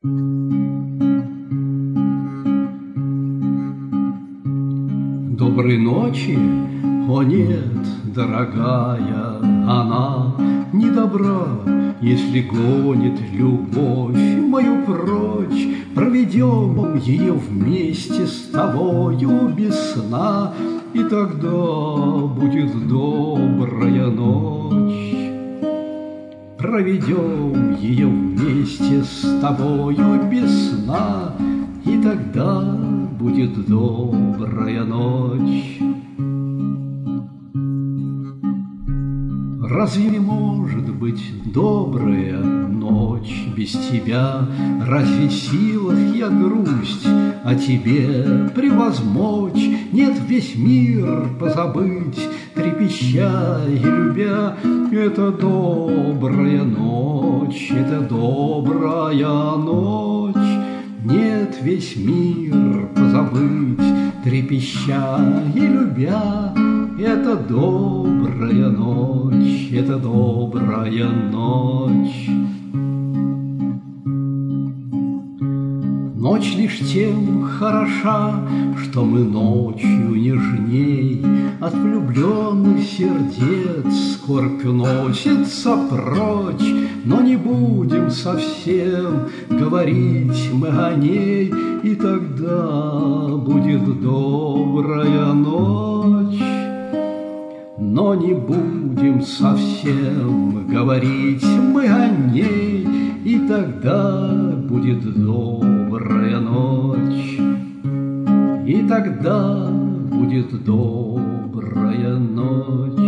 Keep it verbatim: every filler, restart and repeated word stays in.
Доброй ночи, о нет, дорогая, она не добра, если гонит любовь мою прочь. Проведем ее вместе с тобою без сна, и тогда будет добрая ночь. Проведем ее вместе с тобою без сна, и тогда будет добрая ночь. Разве может быть добрая ночь без тебя? Разве в силах я грусть о тебе превозмочь? Нет, весь мир позабыть, трепеща и любя. Это добрая ночь, это добрая ночь. Нет, весь мир позабыть, трепеща и любя. Это добрая ночь, это добрая ночь. Ночь лишь тем хороша, что мы ночью нежней от влюбленных сердец скорбь уносится прочь. Но не будем совсем говорить мы о ней, и тогда будет добрая ночь. Но не будем совсем говорить мы о ней, и тогда будет добрая ночь. И тогда будет добрая ночь.